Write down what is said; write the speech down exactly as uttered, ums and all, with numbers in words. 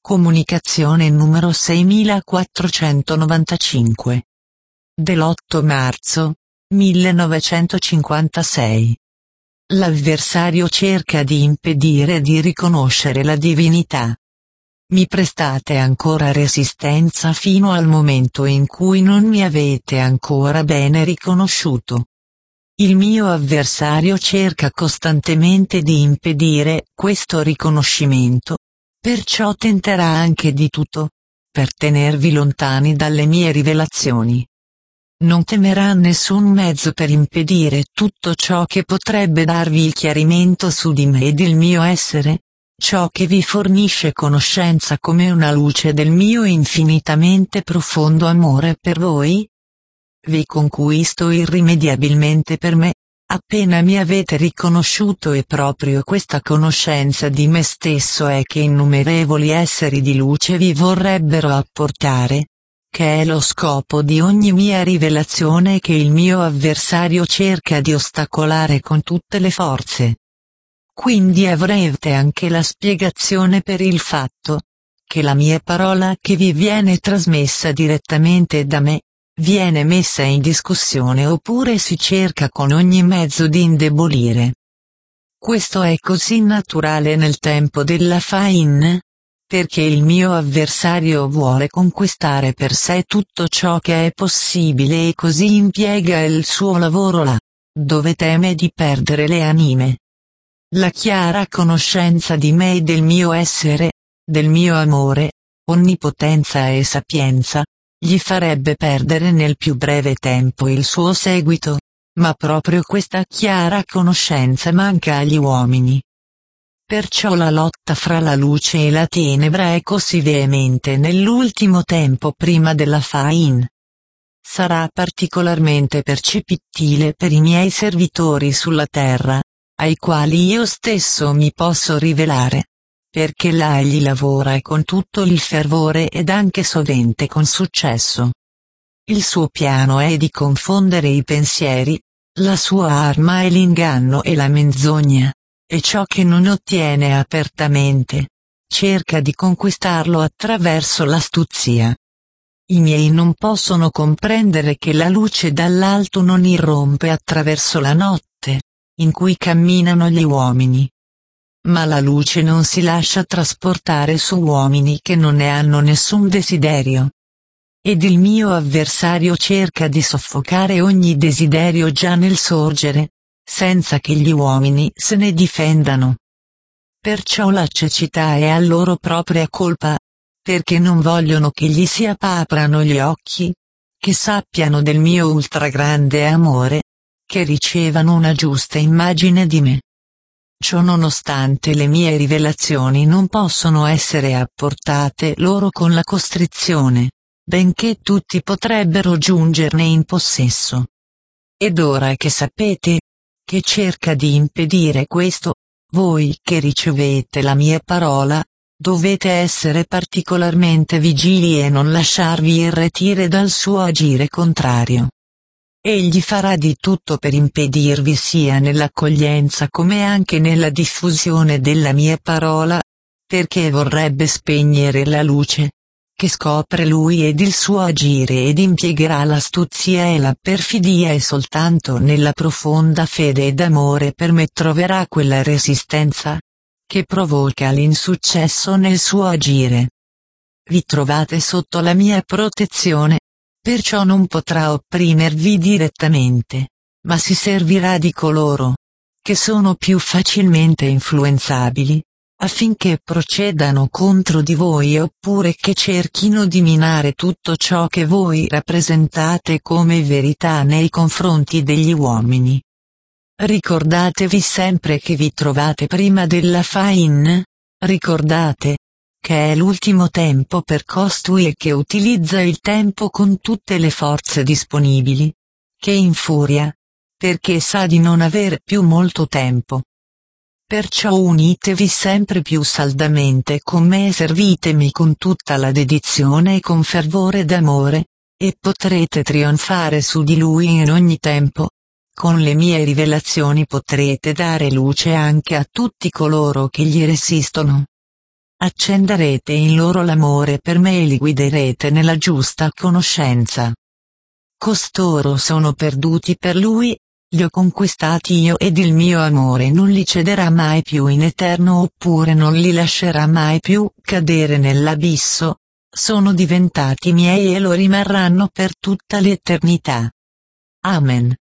Comunicazione numero seimilaquattrocentonovantacinque. Dell'otto marzo millenovecentocinquantasei. L'avversario cerca di impedire di riconoscere la divinità. Mi prestate ancora resistenza fino al momento in cui non mi avete ancora bene riconosciuto. Il mio avversario cerca costantemente di impedire questo riconoscimento, perciò tenterà anche di tutto, per tenervi lontani dalle mie rivelazioni. Non temerà nessun mezzo per impedire tutto ciò che potrebbe darvi il chiarimento su di me ed il mio essere, ciò che vi fornisce conoscenza come una luce del mio infinitamente profondo amore per voi. Vi conquisto irrimediabilmente per me, appena mi avete riconosciuto, e proprio questa conoscenza di me stesso è che innumerevoli esseri di luce vi vorrebbero apportare, che è lo scopo di ogni mia rivelazione che il mio avversario cerca di ostacolare con tutte le forze. Quindi avrete anche la spiegazione per il fatto che la mia parola che vi viene trasmessa direttamente da me, viene messa in discussione oppure si cerca con ogni mezzo di indebolire. Questo è così naturale nel tempo della Fain, perché il mio avversario vuole conquistare per sé tutto ciò che è possibile e così impiega il suo lavoro là, dove teme di perdere le anime. La chiara conoscenza di me e del mio essere, del mio amore, onnipotenza e sapienza, gli farebbe perdere nel più breve tempo il suo seguito, ma proprio questa chiara conoscenza manca agli uomini. Perciò la lotta fra la luce e la tenebra è così veemente nell'ultimo tempo prima della Fain. Sarà particolarmente percepibile per i miei servitori sulla terra, ai quali io stesso mi posso rivelare, perché là egli lavora con tutto il fervore ed anche sovente con successo. Il suo piano è di confondere i pensieri, la sua arma è l'inganno e la menzogna, e ciò che non ottiene apertamente, cerca di conquistarlo attraverso l'astuzia. I miei non possono comprendere che la luce dall'alto non irrompe attraverso la notte, in cui camminano gli uomini. Ma la luce non si lascia trasportare su uomini che non ne hanno nessun desiderio. Ed il mio avversario cerca di soffocare ogni desiderio già nel sorgere, senza che gli uomini se ne difendano. Perciò la cecità è a loro propria colpa, perché non vogliono che gli si aprano gli occhi, che sappiano del mio ultragrande amore, che ricevano una giusta immagine di me. Ciò nonostante le mie rivelazioni non possono essere apportate loro con la costrizione, benché tutti potrebbero giungerne in possesso. Ed ora che sapete, che cerca di impedire questo, voi che ricevete la mia parola, dovete essere particolarmente vigili e non lasciarvi irretire dal suo agire contrario. Egli farà di tutto per impedirvi sia nell'accoglienza come anche nella diffusione della mia parola, perché vorrebbe spegnere la luce, che scopre lui ed il suo agire, ed impiegherà l'astuzia e la perfidia, e soltanto nella profonda fede ed amore per me troverà quella resistenza, che provoca l'insuccesso nel suo agire. Vi trovate sotto la mia protezione, perciò non potrà opprimervi direttamente, ma si servirà di coloro che sono più facilmente influenzabili, affinché procedano contro di voi oppure che cerchino di minare tutto ciò che voi rappresentate come verità nei confronti degli uomini. Ricordatevi sempre che vi trovate prima della Fain, ricordate che è l'ultimo tempo per costui e che utilizza il tempo con tutte le forze disponibili, che infuria, perché sa di non aver più molto tempo. Perciò unitevi sempre più saldamente con me e servitemi con tutta la dedizione e con fervore d'amore, e potrete trionfare su di lui in ogni tempo. Con le mie rivelazioni potrete dare luce anche a tutti coloro che gli resistono. accenderete in loro l'amore per me e li guiderete nella giusta conoscenza. Costoro sono perduti per lui, li ho conquistati io ed il mio amore non li cederà mai più in eterno oppure non li lascerà mai più cadere nell'abisso, sono diventati miei e lo rimarranno per tutta l'eternità. Amen.